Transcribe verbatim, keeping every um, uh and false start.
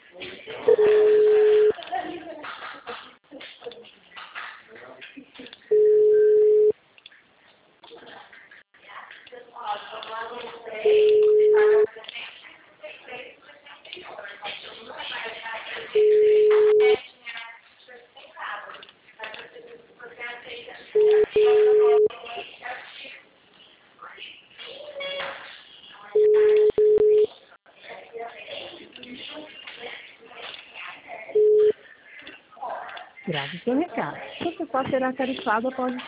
Grave seu recado. Você só será tarifado após